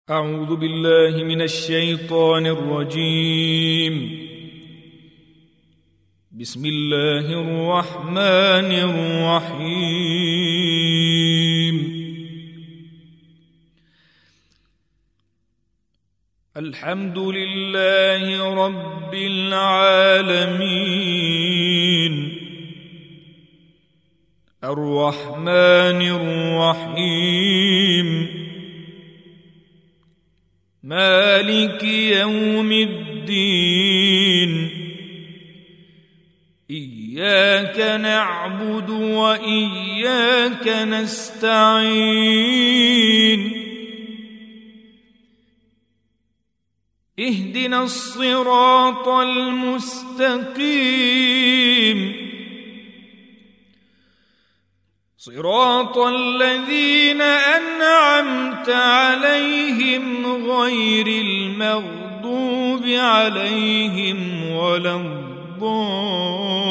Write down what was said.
أعوذ بالله من الشيطان الرجيم. بسم الله الرحمن الرحيم. الحمد لله رب العالمين الرحمن الرحيم مالك يوم الدين إياك نعبد وإياك نستعين اهدنا الصراط المستقيم صراط الذين أنعمت عليهم غير المغضوب عليهم ولا الضالين.